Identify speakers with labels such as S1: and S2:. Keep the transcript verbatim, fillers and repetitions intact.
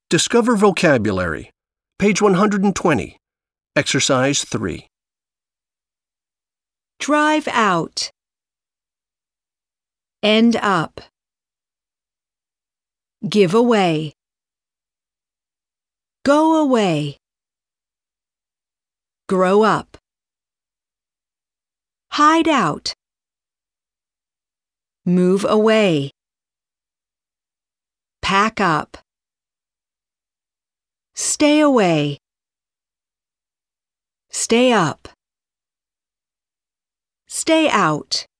S1: Discover vocabulary. Page one hundred twenty. Exercise three.
S2: Drive out. End up. Give away. Go away. Grow up. Hide out. Move away. Pack up. Stay away. Stay up. Stay out.